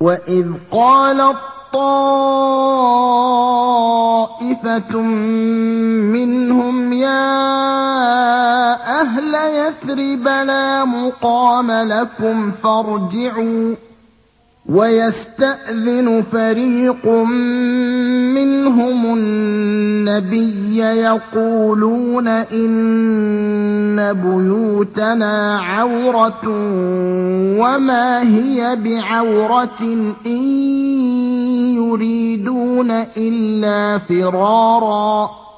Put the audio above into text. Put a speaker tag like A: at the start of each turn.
A: وَإِذْ قَالَت طَّائِفَةٌ مِّنْهُمْ يَا أَهْلَ يَثْرِبَ لَا مُقَامَ لَكُمْ فَارْجِعُوا ۚ وَيَسْتَأْذِنُ فَرِيقٌ مِّنْهُمُ النَّبِيَّ يَقُولُونَ إِنَّ بُيُوتَنَا عَوْرَةٌ وَمَا هِيَ بِعَوْرَةٍ إِن يُرِيدُونَ إِلَّا فِرَارًا